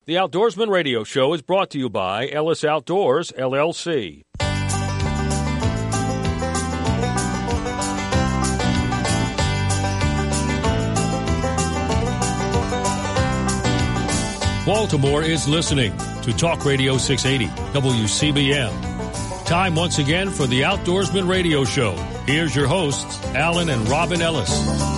The Outdoorsman Radio Show is brought to you by Ellis Outdoors, LLC. Baltimore is listening to Talk Radio 680, WCBM. Time once again for the Outdoorsman Radio Show. Here's your hosts, Alan and Robin Ellis.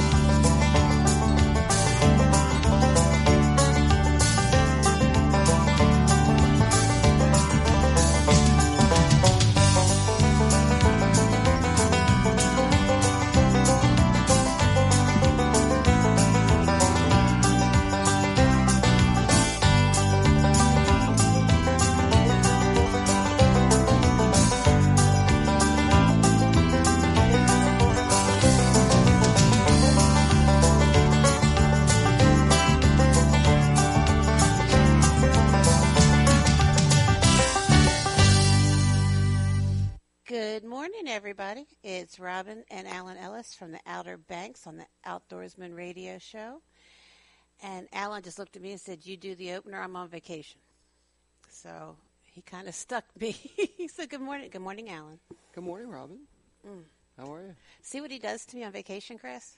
Everybody, it's Robin and Alan Ellis from the Outer Banks on the Outdoorsman Radio Show. And Alan just looked at me and said, "You do the opener, I'm on vacation." So he kind of stuck me. He said, "Good morning." Good morning, Alan. Good morning, Robin. How are you? See what he does to me on vacation, Chris?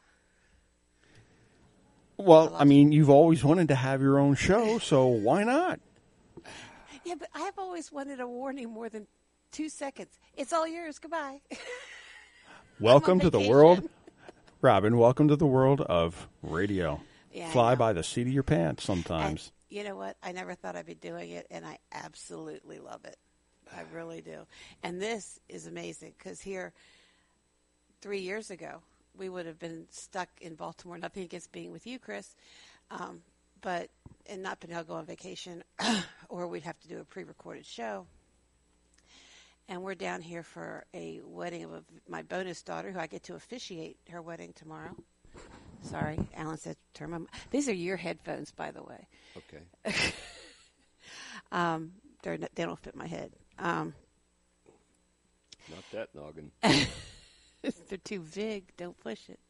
Well, I mean, you've always wanted to have your own show, so why not? Yeah, but I've always wanted a warning more than 2 seconds. It's all yours. Goodbye. Welcome to the world, Robin. Welcome to the world of radio. Yeah, Fly by the seat of your pants sometimes. And you know what? I never thought I'd be doing it, and I absolutely love it. I really do. And this is amazing because here, 3 years ago, we would have been stuck in Baltimore. Nothing against being with you, Chris, and not been able to go on vacation, or we'd have to do a pre-recorded show. And we're down here for a wedding of my bonus daughter, who I get to officiate her wedding tomorrow. Sorry, Alan said, "Turn my." These are your headphones, by the way. Okay. They don't fit my head. Not that noggin. They're too big. Don't push it.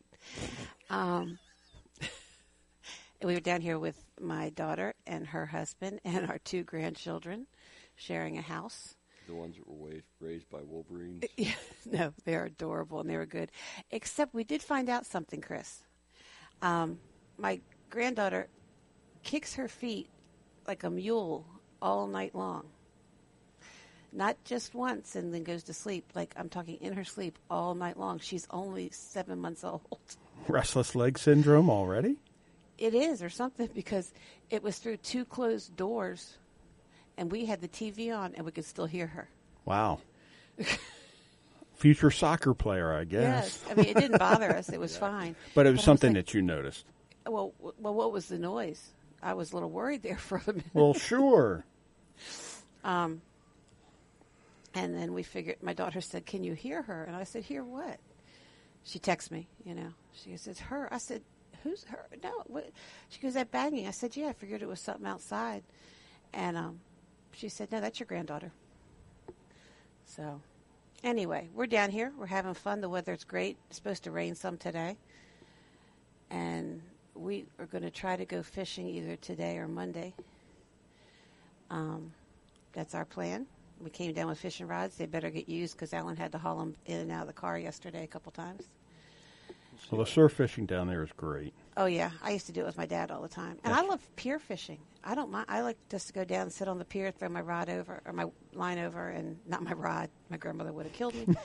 We were down here with my daughter and her husband and our 2 grandchildren, sharing a house. The ones that were raised by Wolverines? Yeah, no, they're adorable and they were good. Except we did find out something, Chris. My granddaughter kicks her feet like a mule all night long. Not just once and then goes to sleep. Like, I'm talking in her sleep all night long. She's only 7 months old. Restless leg syndrome already? It is, or something, because it was through 2 closed doors. And we had the TV on, and we could still hear her. Wow. Future soccer player, I guess. Yes. I mean, it didn't bother us. It was fine. But it was something that you noticed. Well, what was the noise? I was a little worried there for a minute. Well, sure. And then we figured, my daughter said, "Can you hear her?" And I said, "Hear what?" She texts me, She goes, "It's her." I said, "Who's her?" No. What? She goes, "That banging." I said, "Yeah, I figured it was something outside." And she said, "No, that's your granddaughter." So, anyway, we're down here. We're having fun. The weather's great. It's supposed to rain some today. And we are going to try to go fishing either today or Monday. That's our plan. We came down with fishing rods. They better get used because Alan had to haul them in and out of the car yesterday a couple times. Well, the surf fishing down there is great. Oh, yeah. I used to do it with my dad all the time. And I love pier fishing. I don't mind. I like just to go down and sit on the pier, throw my rod over, or my line over, and not my rod. My grandmother would have killed me.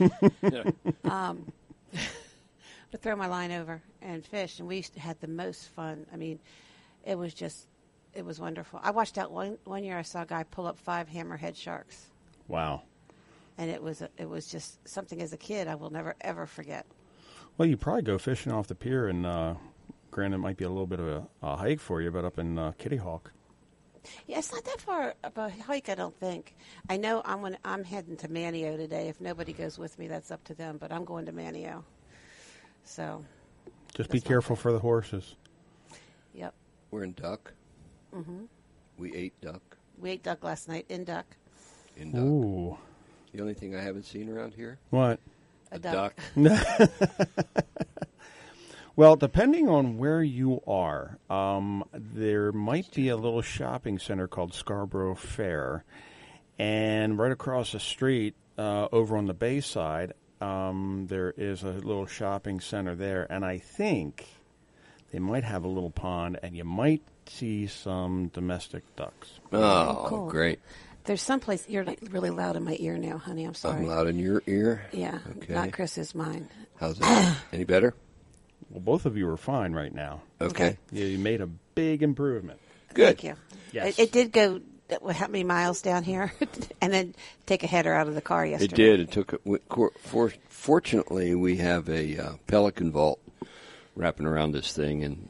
But throw my line over and fish. And we used to have the most fun. I mean, it was wonderful. I watched out one year. I saw a guy pull up 5 hammerhead sharks. Wow. And it was just something as a kid I will never, ever forget. Well, you probably go fishing off the pier, and granted, it might be a little bit of a hike for you, but up in Kitty Hawk. Yeah, it's not that far of a hike, I don't think. I know I'm heading to Manio today. If nobody goes with me, that's up to them, but I'm going to Manio. So. Just be careful for the horses. Yep. We're in duck. Mm-hmm. We ate duck. We ate duck last night in duck. In duck. Ooh. The only thing I haven't seen around here? What? A duck. Well, depending on where you are, there might be a little shopping center called Scarborough Fair. And right across the street, over on the Bay side, there is a little shopping center there. And I think they might have a little pond, and you might see some domestic ducks. Oh, cool. Great. There's someplace, you're really loud in my ear now, honey. I'm sorry. I'm loud in your ear? Yeah, Okay. not Chris's, mine. How's that? Any better? Well, both of you are fine right now. Okay. Yeah, you made a big improvement. Good. Thank you. Yes. It did go, how many miles down here? And then take a header out of the car yesterday. It did. It took. Fortunately, we have a Pelican vault wrapping around this thing, and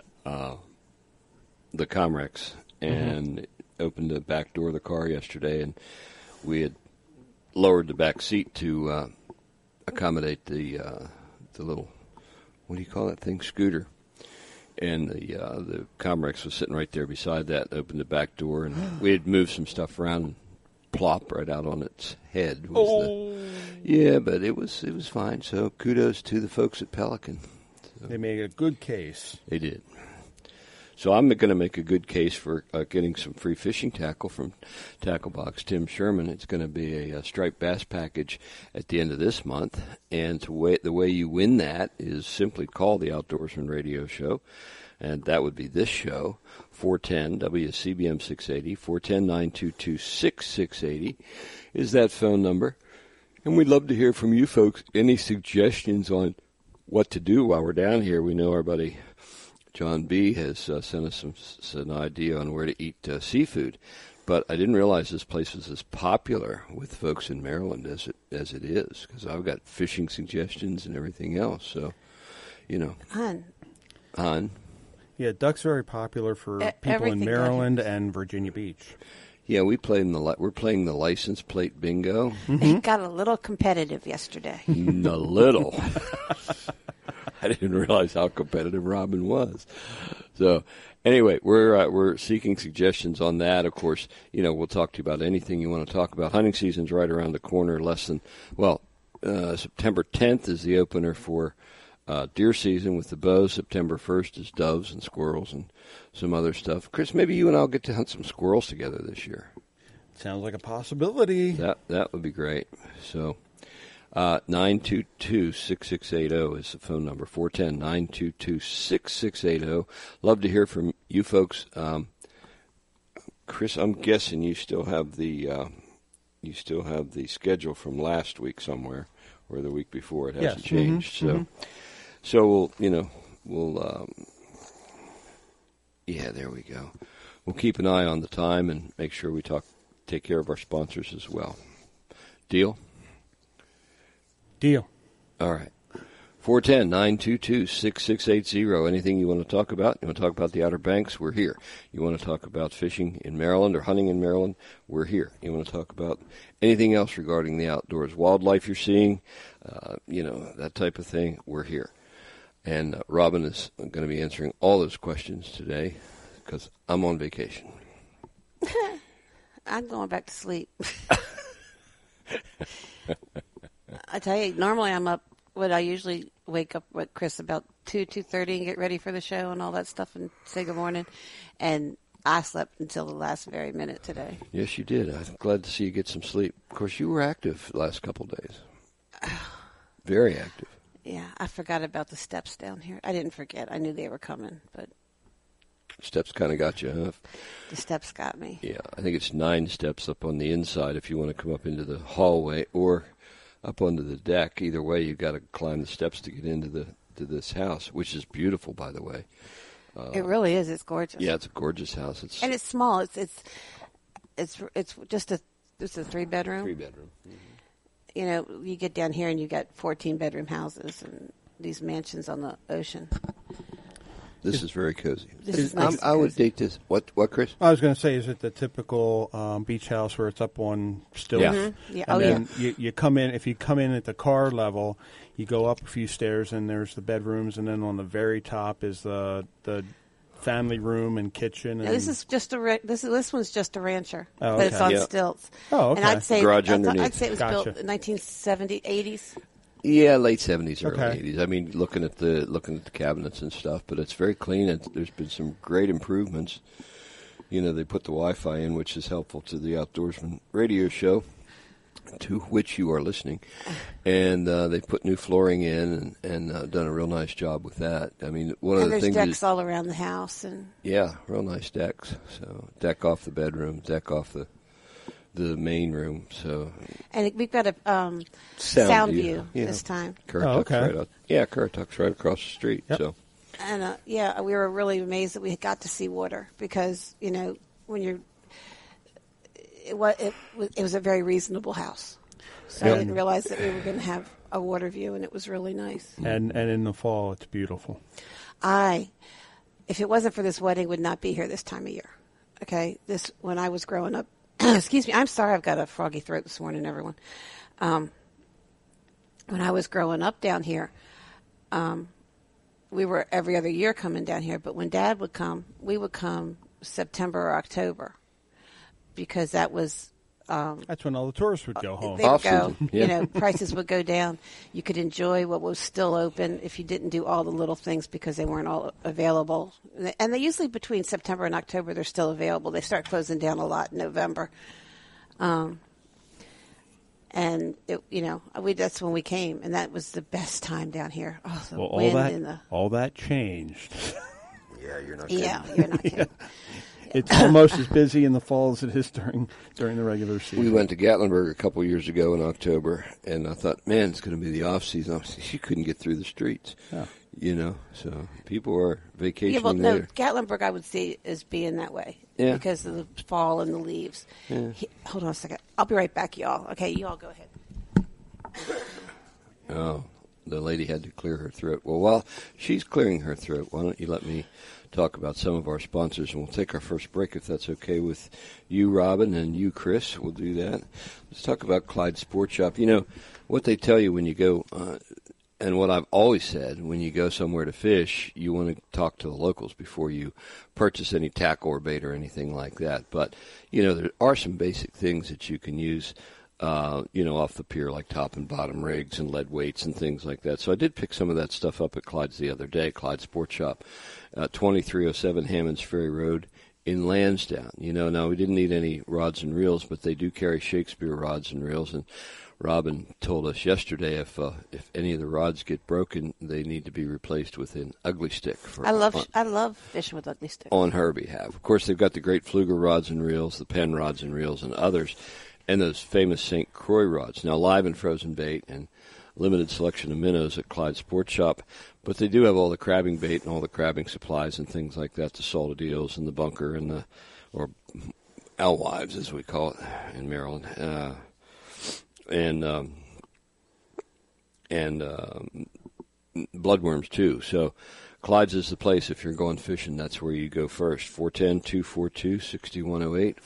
the Comrex, and opened the back door of the car yesterday, and we had lowered the back seat to accommodate the little, what do you call that thing, scooter. And the Comrex was sitting right there beside that. Opened the back door, and we had moved some stuff around, and plop right out on its head. Yeah, but it was fine. So kudos to the folks at Pelican. So They made a good case. they did. So I'm going to make a good case for getting some free fishing tackle from Tackle Box Tim Sherman. It's going to be a striped bass package at the end of this month. And the way you win that is simply call the Outdoorsman Radio Show. And that would be this show, 410 WCBM 680, 410-922-6680 is that phone number. And we'd love to hear from you folks. Any suggestions on what to do while we're down here? We know our buddy John B. has sent us an idea on where to eat seafood. But I didn't realize this place was as popular with folks in Maryland as it is, because I've got fishing suggestions and everything else. So, Han. Yeah, duck's very popular for people in everything Maryland and Virginia Beach. Yeah, we're playing the license plate bingo. It got a little competitive yesterday. A little. I didn't realize how competitive Robin was. So, anyway, we're seeking suggestions on that. Of course, we'll talk to you about anything you want to talk about. Hunting season's right around the corner. September 10th is the opener for deer season with the bows. September 1st is doves and squirrels and some other stuff. Chris, maybe you and I'll get to hunt some squirrels together this year. Sounds like a possibility. That would be great. So, 922-6680 is the phone number, 410-922-6680. Love to hear from you folks. Chris, I'm guessing you still have the schedule from last week somewhere, or the week before. It hasn't changed. So we'll there we go. We'll keep an eye on the time and make sure we take care of our sponsors as well. Deal? Deal. All right. 410-922-6680. Anything you want to talk about? You want to talk about the Outer Banks? We're here. You want to talk about fishing in Maryland or hunting in Maryland? We're here. You want to talk about anything else regarding the outdoors, wildlife you're seeing, that type of thing? We're here. And Robin is going to be answering all those questions today because I'm on vacation. I'm going back to sleep. I tell you, normally I'm up. I usually wake up with Chris about 2:30 and get ready for the show and all that stuff and say good morning. And I slept until the last very minute today. Yes, you did. I'm glad to see you get some sleep. Of course, you were active the last couple of days. Very active. Yeah, I forgot about the steps down here. I didn't forget. I knew they were coming, but steps kind of got you, huh? The steps got me. Yeah, I think it's 9 steps up on the inside if you want to come up into the hallway or up onto the deck. Either way, you've got to climb the steps to get into this house, which is beautiful, by the way. It really is. It's gorgeous. Yeah, it's a gorgeous house. And it's small. It's just a 3-bedroom. 3-bedroom. Mm-hmm. You get down here and you got 14-bedroom houses and these mansions on the ocean. This is very cozy. This is nice. I would date this. What, Chris? I was going to say, is it the typical beach house where it's up on stilts? Yeah. Mm-hmm. Yeah. And then you come in. If you come in at the car level, you go up a few stairs and there's the bedrooms, and then on the very top is the family room and kitchen. And this is just this one's just a rancher, Oh, but it's okay. on Yeah. stilts. Oh, okay. And I'd say Garage underneath. I'd say it was Gotcha. built in 1970s. Yeah, late 70s, early Okay. 80s. I mean, looking at the cabinets and stuff, but it's very clean. And there's been some great improvements. You know, they put the Wi-Fi in, which is helpful to the Outdoorsman radio show, to which you are listening. And they put new flooring in and done a real nice job with that. I mean, one of the there's things decks is, all around the house, and yeah, real nice decks. So deck off the bedroom, deck off the main room. So and we've got a sound view yeah. this time. Currituck's okay. right out. Yeah, Currituck's right across the street. Yep. So And we were really amazed that we got to see water because when you're it was a very reasonable house, so I didn't realize that we were going to have a water view, and it was really nice. And in the fall, it's beautiful. If it wasn't for this wedding, would not be here this time of year. Okay, when I was growing up. Excuse me, I'm sorry, I've got a froggy throat this morning, everyone. When I was growing up down here, we were every other year coming down here, but when Dad would come, we would come September or October because that was That's when all the tourists would go home. they would Off go. season, yeah. Prices would go down. You could enjoy what was still open if you didn't do all the little things because they weren't all available. And they usually between September and October they're still available. They start closing down a lot in November. And that's when we came, and that was the best time down here. Oh, the Well, wind and the all that changed. yeah, you're not kidding. yeah, you're not kidding. It's almost as busy in the fall as it is during the regular season. We went to Gatlinburg a couple years ago in October, and I thought, man, it's going to be the off season. You couldn't get through the streets, so people are vacationing Yeah, well, there. no, Gatlinburg I would see as being that way because of the fall and the leaves. Yeah. Hold on a second. I'll be right back, y'all. Okay, you all go ahead. Oh, the lady had to clear her throat. Well, while she's clearing her throat, why don't you let me talk about some of our sponsors, and we'll take our first break if that's okay with you, Robin, and you, Chris. We'll do that. Let's talk about Clyde Sports Shop. You know, what they tell you when you go, and what I've always said, when you go somewhere to fish, you want to talk to the locals before you purchase any tackle or bait or anything like that. But, there are some basic things that you can use off the pier, like top and bottom rigs and lead weights and things like that. So I did pick some of that stuff up at Clyde's the other day, Clyde Sports Shop, 2307 Hammonds Ferry Road in Lansdowne. Now we didn't need any rods and reels, but they do carry Shakespeare rods and reels. And Robin told us yesterday if any of the rods get broken, they need to be replaced with an ugly stick. I love fishing with ugly sticks. On her behalf. Of course, they've got the great Pfluger rods and reels, the Penn rods and reels, and others. And those famous St. Croix rods, now live and frozen bait and limited selection of minnows at Clyde Sports Shop. But they do have all the crabbing bait and all the crabbing supplies and things like that, the salted eels and the bunker and or alewives, as we call it in Maryland, and bloodworms too. So Clyde's is the place if you're going fishing. That's where you go first. 410-242-6108.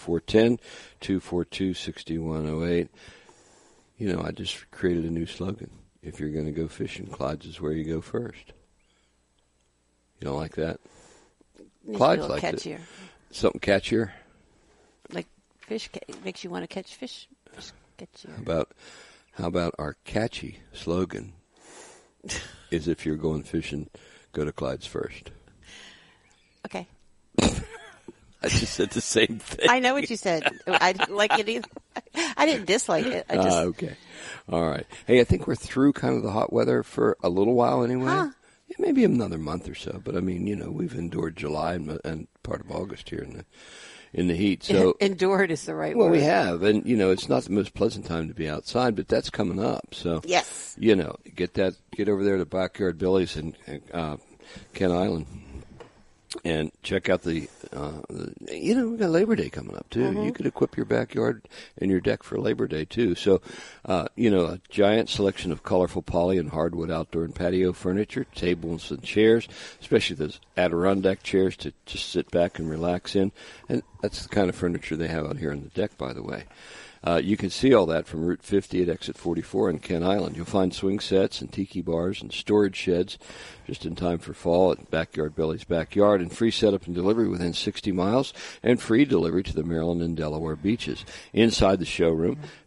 410-242-6108. I just created a new slogan. If you're going to go fishing, Clyde's is where you go first. You don't like that? Clyde's like it. Catchier. Something catchier? Like fish makes you want to catch fish. Catchier. How about our catchy slogan is if you're going fishing, go to Clyde's first. Okay. I just said the same thing. I know what you said. I didn't like it either. I didn't dislike it. I just okay. All right. Hey, I think we're through kind of the hot weather for a little while anyway. Huh. Yeah, maybe another month or so. But, I mean, we've endured July and part of August here in the heat. So endured is the right well, word. we have. And, it's not the most pleasant time to be outside, but that's coming up. So, yes. get over there to Backyard Billy's and Kent Island. And check out we've got Labor Day coming up, too. Mm-hmm. You could equip your backyard and your deck for Labor Day, too. So, a giant selection of colorful poly and hardwood outdoor and patio furniture, tables and chairs, especially those Adirondack chairs to just sit back and relax in. And that's the kind of furniture they have out here on the deck, by the way. You can see all that from Route 50 at Exit 44 in Kent Island. You'll find swing sets and tiki bars and storage sheds just in time for fall at Backyard Billy's Backyard, and free setup and delivery within 60 miles and free delivery to the Maryland and Delaware beaches. Inside the showroom,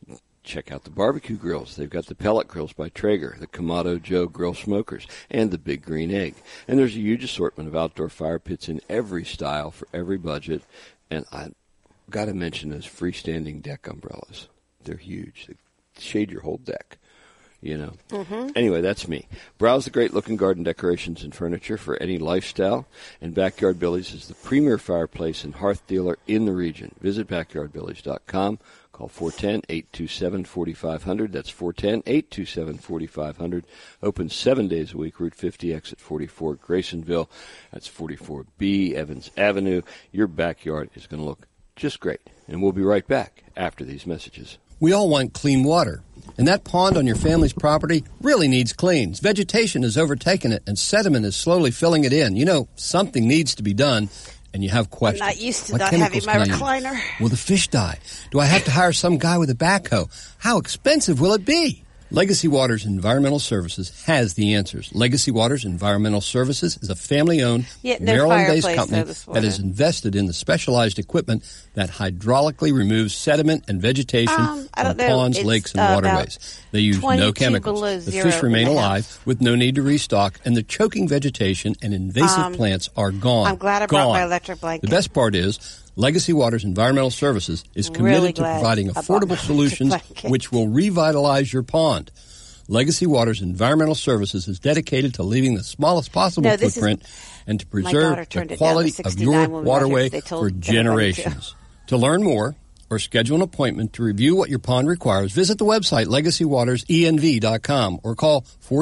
check out the barbecue grills. They've got the pellet grills by Traeger, the Kamado Joe grill smokers, and the Big Green Egg. And there's a huge assortment of outdoor fire pits in every style for every budget. And I've got to mention those freestanding deck umbrellas. They're huge. They shade your whole deck. You know. Mm-hmm. Anyway, that's me. Browse the great-looking garden decorations and furniture for any lifestyle. And Backyard Billy's is the premier fireplace and hearth dealer in the region. Visit backyardbillys.com. Call 410-827-4500. That's 410-827-4500. Open 7 days a week. Route 50, exit 44, Graysonville. That's 44B, Evans Avenue. Your backyard is going to look just great. And we'll be right back after these messages. We all want clean water, and that pond on your family's property really needs cleans. Vegetation has overtaken it, and sediment is slowly filling it in. You know, something needs to be done, and you have questions. I'm not used to what not having my chemicals can I recliner. use? Will the fish die? Do I have to hire some guy with a backhoe? How expensive will it be? Legacy Waters Environmental Services has the answers. Legacy Waters Environmental Services is a family-owned, Maryland-based company that is invested in the specialized equipment that hydraulically removes sediment and vegetation from ponds, lakes, and waterways. They use no chemicals. The fish remain alive with no need to restock, and the choking vegetation and invasive plants are gone. I'm glad I brought my electric blanket. The best part is, Legacy Waters Environmental Services is committed to providing affordable solutions which will revitalize your pond. Legacy Waters Environmental Services is dedicated to leaving the smallest possible footprint and to preserve the quality of your waterway for generations. To learn more or schedule an appointment to review what your pond requires, visit the website legacywatersenv.com or call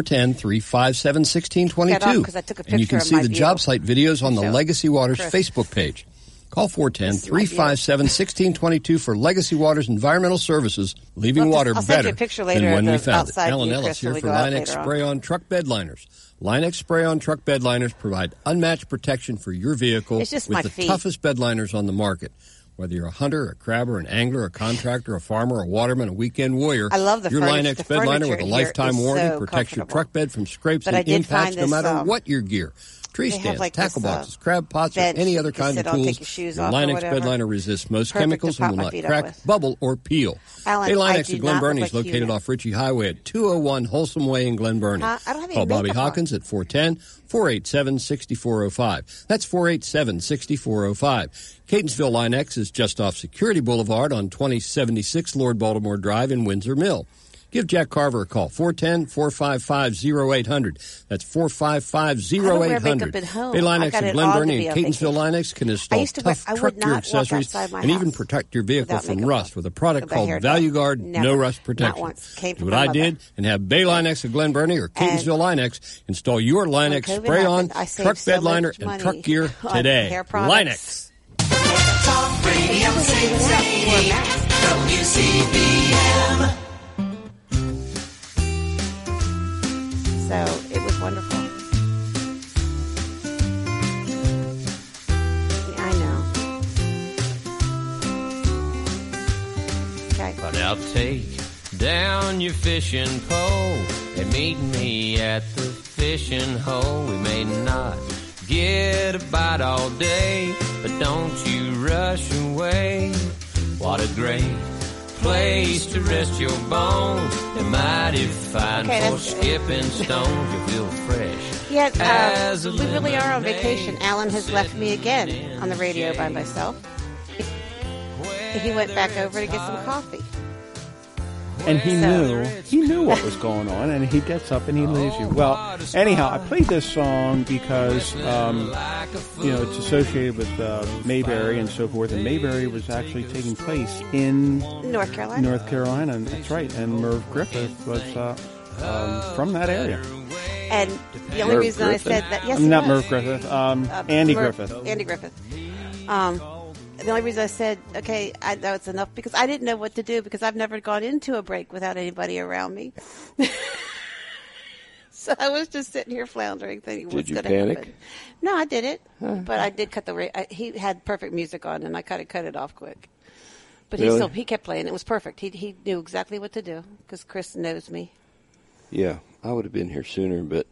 410-357-1622. And you can see the job site videos on the Legacy Waters Facebook page. Call 410-357-1622 for Legacy Waters Environmental Services, leaving water better than when we found it. Alan Ellis here for Line-X Spray-On Truck Bed Liners. Line-X Spray-On Truck Bed Liners provide unmatched protection for your vehicle with the toughest bed liners on the market. Whether you're a hunter, a crabber, an angler, a contractor, a farmer, a waterman, a weekend warrior, I love your Line-X bed liner with a lifetime warranty protects your truck bed from scrapes and impacts no matter what your gear. Tree stands, tackle boxes, crab pots, or any other kind of tools, your Line-X bed liner resists most chemicals and will not crack, bubble, or peel. Hey, Line-X in Glen Burnie is located off Ritchie Highway at 201 Wholesome Way in Glen Burnie. Call Bobby Hawkins at 410-487-6405. That's 487-6405. Catonsville Line-X is just off Security Boulevard on 2076 Lord Baltimore Drive in Windsor Mill. Give Jack Carver a call, 410-455-0800. That's 455-0800. Bay Line-X of Glen Burnie and Catonsville Line-X can install tough truck gear accessories and even protect your vehicle from rust with a product called Value Guard No Rust Protection. Do what I did and have Bay Line-X of Glen Burnie or Catonsville Line-X install your Line-X spray-on, truck bed liner, and truck gear today. Line-X. Talk Radio 680 WCBM. So it was wonderful. I know. Okay. But I'll take down your fishing pole and meet me at the fishing hole. We may not get a bite all day, but don't you rush away. What a great place to rest your bones. They're mighty fine for skipping stones. You feel fresh. Yeah, we really are on vacation. Alan has left me again on the radio by myself. He went back over to get some coffee. And he knew what was going on, and he gets up and he leaves you. Well, anyhow, I played this song because, it's associated with Mayberry and so forth, and Mayberry was actually taking place in North Carolina. That's right, and Merv Griffith was from that area. And the only reason I said that, not Merv Griffith, Andy Griffith. Andy Griffith. The only reason I said, okay, I know it's enough, because I didn't know what to do, because I've never gone into a break without anybody around me. So I was just sitting here floundering, thinking what's going to happen. Did you panic? No, I didn't. But I did cut he had perfect music on, and I kind of cut it off quick. But really? he kept playing. It was perfect. He knew exactly what to do, because Chris knows me. Yeah, I would have been here sooner, but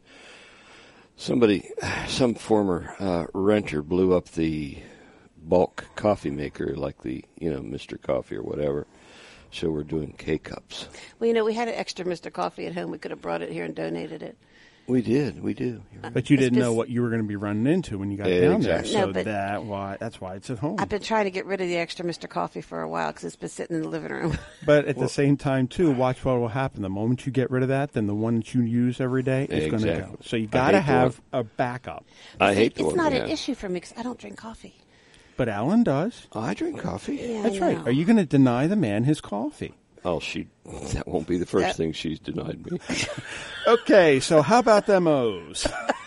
some former renter blew up the bulk coffee maker, like the Mr. Coffee or whatever. So we're doing K-Cups. Well, we had an extra Mr. Coffee at home. We could have brought it here and donated it. We do. But you didn't know what you were going to be running into when you got down there. Exactly. So No, but that's why it's at home. I've been trying to get rid of the extra Mr. Coffee for a while because it's been sitting in the living room. But at the same time, too, watch what will happen. The moment you get rid of that, then the one that you use every day is going to go. So you got to have a backup. I hate the It's one not we an have. issue for me because I don't drink coffee. But Alan does. I drink coffee. Yeah, That's I right. know. Are you going to deny the man his coffee? Oh, that won't be the first thing she's denied me. Okay, so how about them O's?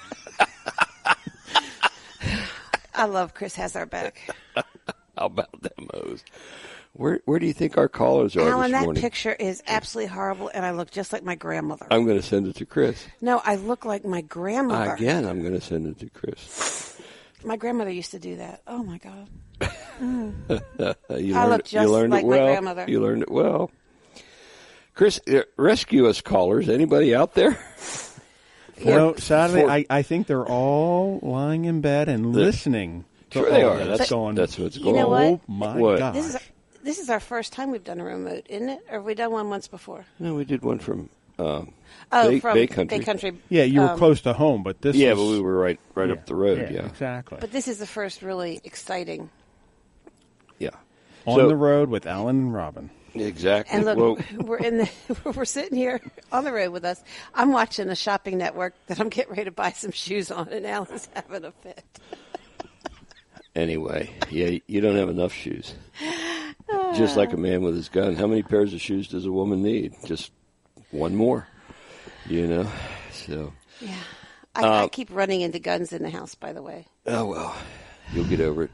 I love Chris has our back. How about them O's? Where do you think our callers are Alan, this that morning? picture is absolutely horrible, and I look just like my grandmother. I'm going to send it to Chris. No, I look like my grandmother. Again, I'm going to send it to Chris. My grandmother used to do that. Oh, my God. You I learned, look just you learned like it my well. grandmother. You learned it well. Chris, rescue us callers. Anybody out there? Sadly, I think they're all lying in bed and listening. Sure to they all are. this. That's what's You going know on. what? Oh, my What? God. This is our first time we've done a remote, isn't it? Or have we done one once before? No, we did one from From Bay Country. Bay Country. Yeah, you were close to home, but this Yeah, is... but we were right up the road. Yeah. Exactly. But this is the first really exciting. Yeah. On So- the road with Alan and Robin. Exactly. And look, Well, we're sitting here on the road with us. I'm watching a shopping network that I'm getting ready to buy some shoes on, and Alan's having a fit. anyway, yeah, you don't have enough shoes. Just like a man with his gun. How many pairs of shoes does a woman need? Just one more. So. Yeah. I keep running into guns in the house, by the way. Oh, well, you'll get over it.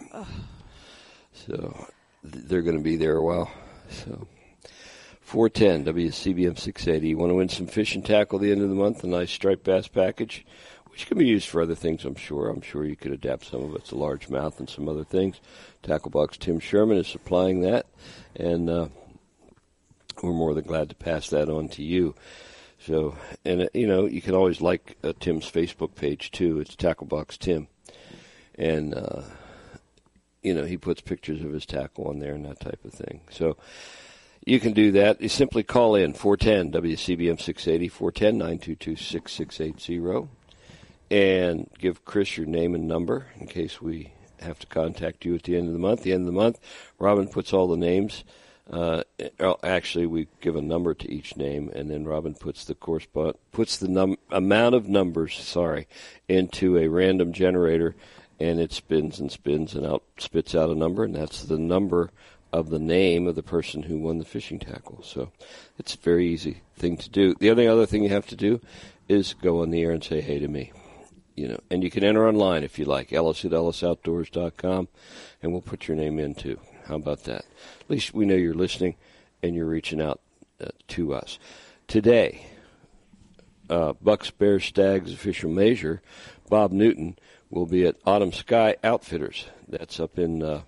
So they're going to be there a while. So 410 WCBM 680. You want to win some fish and tackle at the end of the month? A nice striped bass package, which can be used for other things, I'm sure. I'm sure you could adapt some of it to largemouth and some other things. Tackle Box Tim Sherman is supplying that, and we're more than glad to pass that on to you. So, and you can always like Tim's Facebook page too. It's Tackle Box Tim, and he puts pictures of his tackle on there and that type of thing. So you can do that. You simply call in 410 WCBM 680 410-922-6680 and give Chris your name and number in case we have to contact you at the end of the month. At the end of the month, Robin puts all the names. Actually, we give a number to each name, and then Robin puts the amount of numbers, into a random generator, and it spins and spins and spits out a number, and that's the number of the name of the person who won the fishing tackle. So it's a very easy thing to do. The only other thing you have to do is go on the air and say hey to me. And you can enter online if you like, ellis@ellisoutdoors.com, and we'll put your name in too. How about that? At least we know you're listening and you're reaching out to us. Today, Bucks, Bears, Stags official measure, Bob Newton, will be at Autumn Sky Outfitters. That's up in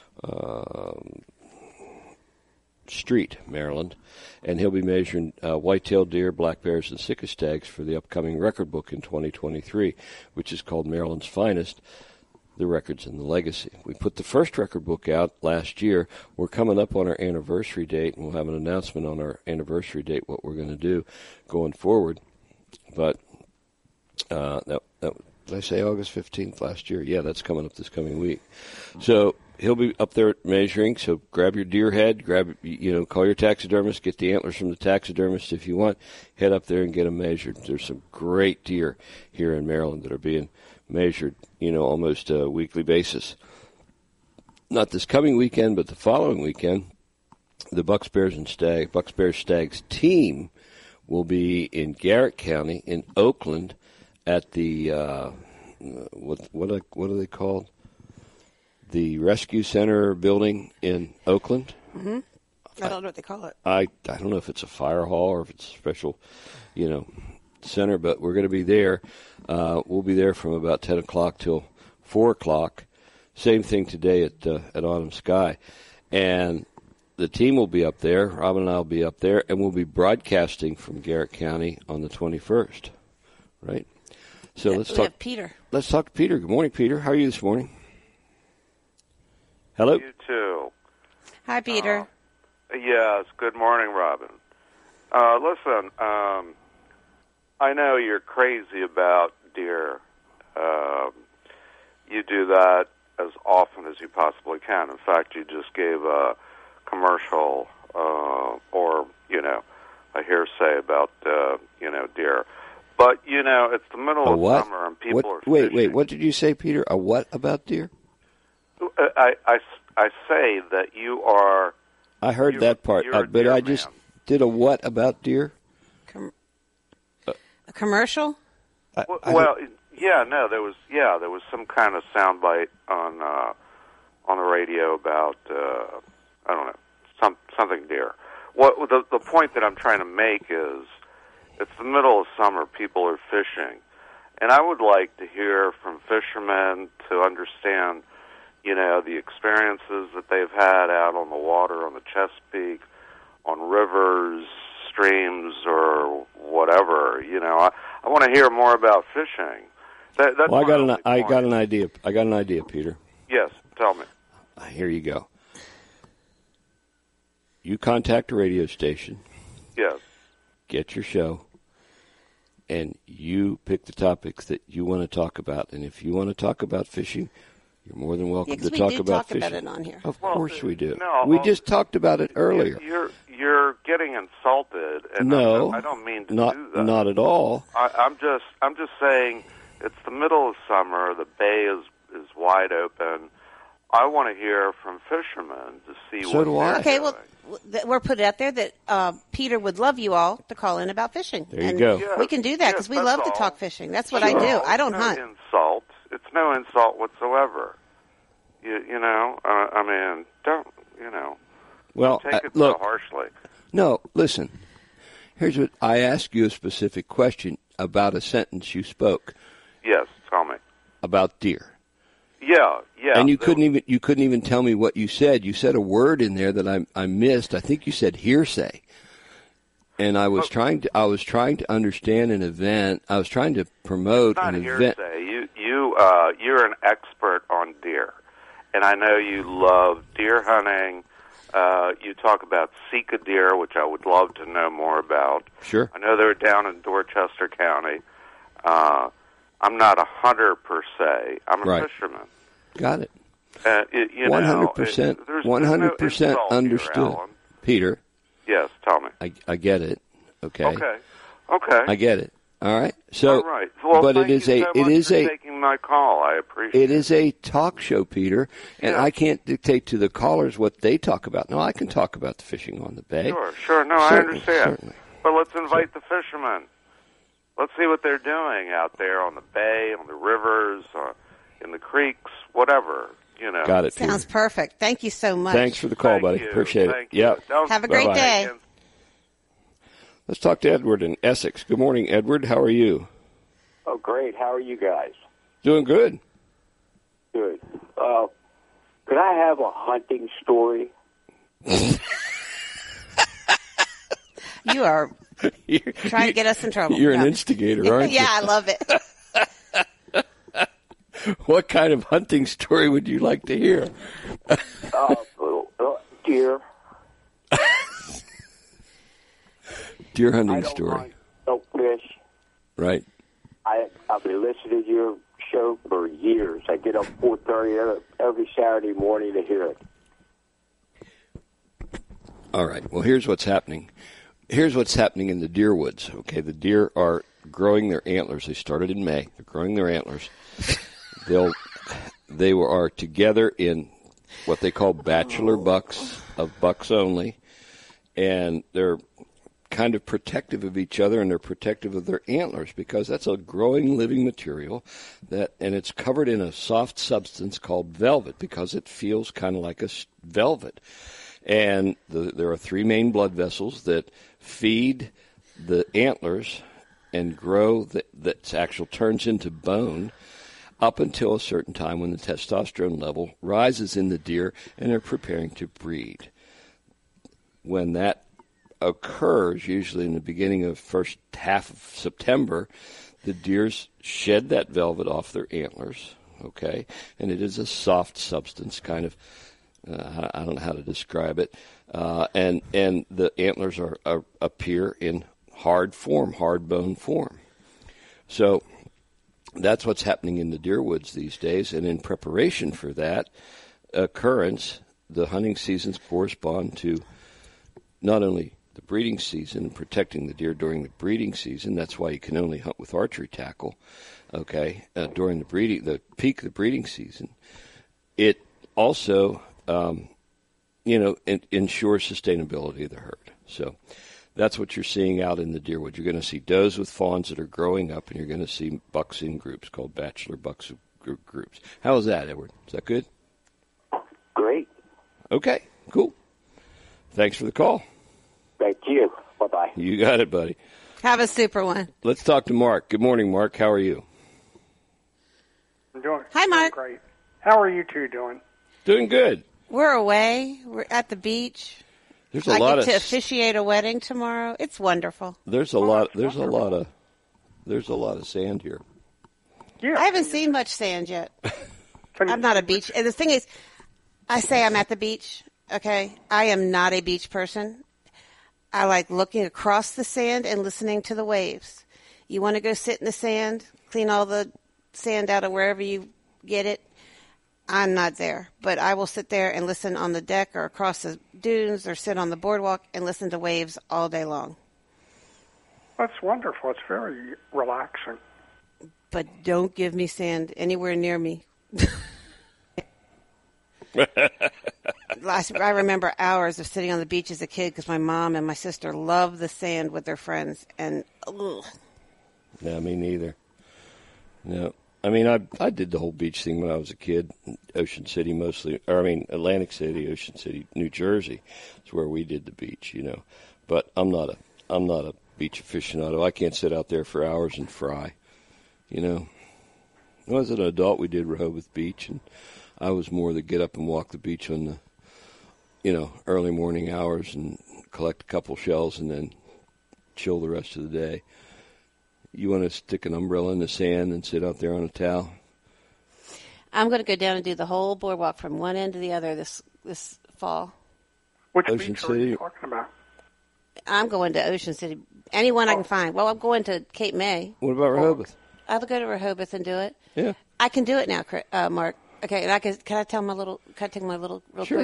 Street, Maryland. And he'll be measuring white-tailed deer, black bears, and Sitka stags for the upcoming record book in 2023, which is called Maryland's Finest, The Records and the Legacy. We put the first record book out last year. We're coming up on our anniversary date, and we'll have an announcement on our anniversary date what we're going to do going forward. But did I say August 15th last year? Yeah, that's coming up this coming week. So he'll be up there measuring, so grab your deer head, call your taxidermist, get the antlers from the taxidermist if you want. Head up there and get them measured. There's some great deer here in Maryland that are being measured, almost a weekly basis. Not this coming weekend, but the following weekend, the Bucks, Bears, Stags team will be in Garrett County in Oakland at the what are they called? The Rescue Center building in Oakland. Mm-hmm. I don't know what they call it. I don't know if it's a fire hall or if it's a special, center, but we're going to be there. We'll be there from about 10 o'clock till 4 o'clock. Same thing today at Autumn Sky. And the team will be up there. Robin and I will be up there, and we'll be broadcasting from Garrett County on the 21st, right? So let's talk. Peter. Let's talk to Peter. Good morning, Peter. How are you this morning? Hello. You too. Hi, Peter. Yes, good morning, Robin. Listen, I know you're crazy about deer. You do that as often as you possibly can. In fact, you just gave a commercial or, a hearsay about, deer. But, it's the middle A of what? summer and people are Wait, fishing. what did you say, Peter? A what about deer? I say that you are... I heard that part, you're a but deer I just man. did a what about deer? A commercial? I there was some kind of soundbite on the radio about I don't know, something deer. What the point that I'm trying to make is, it's the middle of summer, people are fishing, and I would like to hear from fishermen to understand, the experiences that they've had out on the water, on the Chesapeake, on rivers, streams, or whatever. I want to hear more about fishing. That's Well, I got an an idea. I got an idea, Peter. Yes, tell me. Here you go. You contact a radio station, Yes. get your show, and you pick the topics that you want to talk about. And if you want to talk about fishing, you're more than welcome to talk about fishing. About it on here. Of course we do. No, we just talked about it earlier. You're getting insulted, and No, I don't mean to not do that. not at all. I'm just saying, it's the middle of summer. The bay is wide open. I want to hear from fishermen to see So what do they're I. Okay, doing. well, we're put it out there that Peter would love you all to call in about fishing. There you and go. Yes, We can do that because we yes, love that's to all. talk fishing. That's what I do. I don't hunt. Insult. It's no insult whatsoever. Don't Well, take it look, so harshly. no, listen. Here's what I asked you a specific question about a sentence you spoke Yes, tell me. about deer. Yeah. And you couldn't even tell me what you said. You said a word in there that I missed. I think you said hearsay. And I was trying to understand an event. I was trying to promote Not an hearsay. event. You're an expert on deer, and I know you love deer hunting. You talk about Sika deer, which I would love to know more about. Sure. I know they're down in Dorchester County. I'm not a hunter per se. I'm a Right. fisherman. Got it. 100%. 100% understood. Peter, Yes, tell me. I get it. Okay. Okay. I get it. All right. So, all right. Well, but thank it is you a so it much is for a taking my call. I appreciate it is a talk show, Peter, and Yeah. I can't dictate to the callers what they talk about. No, I can talk about the fishing on the bay. Sure. No, I Certainly, understand. certainly. But let's invite the fishermen. Let's see what they're doing out there on the bay, on the rivers, in the creeks, whatever. Got it, Peter. Sounds perfect. Thank you so much. Thanks for the call, Thank buddy. you. Appreciate it. Thank you. Yep. Have a great Bye-bye. day. Let's talk to Edward in Essex. Good morning, Edward. How are you? Oh, great. How are you guys? Doing good. Good. Could I have a hunting story? You are trying to get us in trouble. You're an No. instigator, aren't Yeah, I love it. you? What kind of hunting story would you like to hear? Deer. Deer I hunting don't story. hunt, don't fish. Right. I've been listening to your show for years. I get up 4:30 every Saturday morning to hear it. All right. Well, here's what's happening. Here's what's happening in the deer woods. Okay, the deer are growing their antlers. They started in May. They're growing their antlers. They are together in what they call bachelor bucks, of bucks only, and they're kind of protective of each other, and they're protective of their antlers because that's a growing living material and it's covered in a soft substance called velvet because it feels kind of like a velvet. And there are three main blood vessels that feed the antlers and grow that actually turns into bone up until a certain time when the testosterone level rises in the deer and they're preparing to breed. When that occurs, usually in the beginning of first half of September, the deers shed that velvet off their antlers, okay? And it is a soft substance, kind of I don't know how to describe it. And the antlers appear in hard form, hard bone form. So that's what's happening in the deer woods these days. And in preparation for that occurrence, the hunting seasons correspond to not only the breeding season and protecting the deer during the breeding season. That's why you can only hunt with archery tackle, okay, during the peak of the breeding season. It also, ensures sustainability of the herd. So that's what you're seeing out in the deer wood. You're going to see does with fawns that are growing up, and you're going to see bucks in groups called bachelor bucks groups. How is that, Edward? Is that good? Great. Okay, cool. Thanks for the call. Thank you. Bye-bye. You got it, buddy. Have a super one. Let's talk to Mark. Good morning, Mark. How are you? I'm doing. Hi, Mark. Doing great. How are you two doing? Doing good. We're away. We're at the beach. There's a I lot get of to officiate a wedding tomorrow. It's wonderful. There's a lot of sand here. Yeah. I haven't seen much sand yet. I'm not a beach. And the thing is, I say I'm at the beach. Okay, I am not a beach person. I like looking across the sand and listening to the waves. You want to go sit in the sand, clean all the sand out of wherever you get it. I'm not there, but I will sit there and listen on the deck or across the dunes or sit on the boardwalk and listen to waves all day long. That's wonderful. It's very relaxing. But don't give me sand anywhere near me. I remember hours of sitting on the beach as a kid because my mom and my sister loved the sand with their friends. And ugh. Yeah, me neither. No. I mean, I did the whole beach thing when I was a kid. Ocean City mostly, Atlantic City, Ocean City, New Jersey is where we did the beach, But I'm not a beach aficionado. I can't sit out there for hours and fry, When I was an adult, we did Rehoboth Beach, and I was more the get up and walk the beach on the, early morning hours and collect a couple shells and then chill the rest of the day. You want to stick an umbrella in the sand and sit out there on a towel? I'm going to go down and do the whole boardwalk from one end to the other this fall. Which Ocean beach are City? you talking about? I'm going to Ocean City. Anyone I can find. Well, I'm going to Cape May. What about Rehoboth? I'll go to Rehoboth and do it. Yeah. I can do it now, Mark. Okay, and can I take my little real Sure. quick?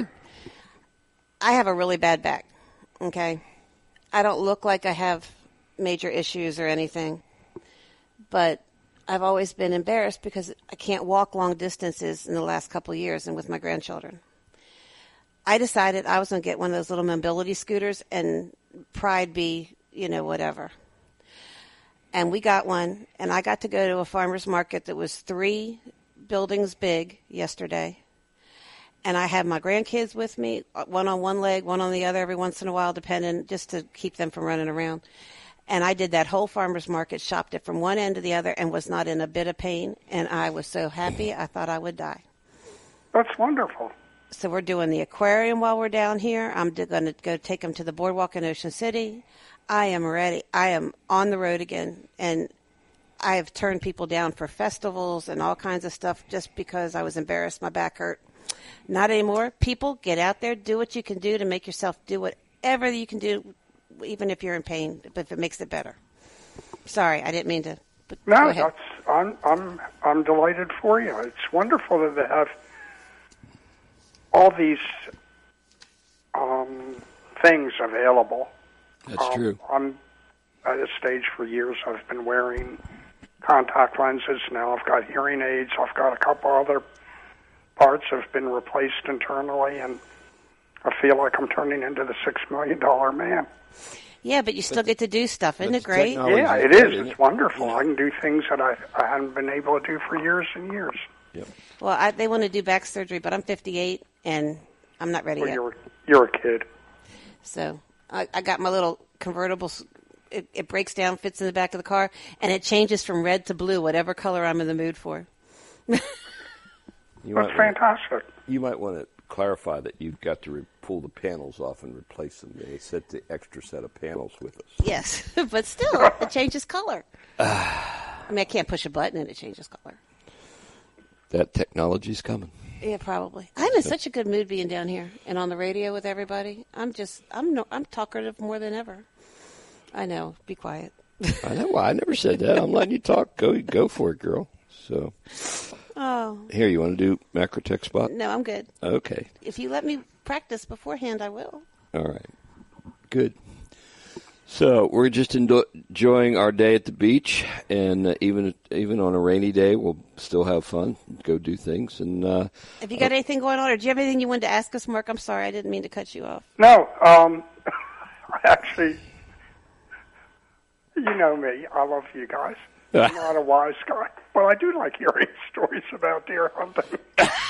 I have a really bad back. Okay, I don't look like I have major issues or anything, but I've always been embarrassed because I can't walk long distances in the last couple of years and with my grandchildren. I decided I was going to get one of those little mobility scooters and pride be, whatever. And we got one, and I got to go to a farmer's market that was 3 buildings big yesterday. And I had my grandkids with me, one on one leg, one on the other every once in a while, depending, just to keep them from running around. And I did that whole farmer's market, shopped it from one end to the other, and was not in a bit of pain. And I was so happy, I thought I would die. That's wonderful. So we're doing the aquarium while we're down here. I'm going to go take them to the boardwalk in Ocean City. I am ready. I am on the road again. And I have turned people down for festivals and all kinds of stuff just because I was embarrassed. My back hurt. Not anymore. People, get out there. Do what you can do to make yourself do whatever you can do, even if you're in pain, but if it makes it better. Sorry, I didn't mean to. But No, go ahead. I'm delighted for you. It's wonderful that they have all these things available. That's true. I'm at a stage for years I've been wearing contact lenses. Now I've got hearing aids. I've got a couple other parts have been replaced internally, and I feel like I'm turning into the $6 million man. Yeah, but you still get to do stuff. Isn't it great? Yeah, it is. It's wonderful. I can do things that I haven't been able to do for years and years. Yep. Well, they want to do back surgery, but I'm 58, and I'm not ready yet. You're a kid. So I got my little convertible. It breaks down, fits in the back of the car, and it changes from red to blue, whatever color I'm in the mood for. That's fantastic. You might want to clarify that you've got to pull the panels off and replace them. They sent the extra set of panels with us. Yes, but still, it changes color. I mean, I can't push a button and it changes color. That technology's coming. Yeah, probably. I'm in such a good mood being down here and on the radio with everybody. I'm talkative more than ever. I know. Be quiet. I know. I never said that. I'm letting you talk. Go for it, girl. So. Oh. Here, you want to do Macrotech spot? No, I'm good. Okay. If you let me practice beforehand, I will. All right. Good. So we're just enjoying our day at the beach, and even on a rainy day, we'll still have fun, go do things. And have you got anything going on, or do you have anything you wanted to ask us, Mark? I'm sorry, I didn't mean to cut you off. No, actually, you know me. I love you guys. I'm not a wise guy, but I do like hearing stories about deer hunting.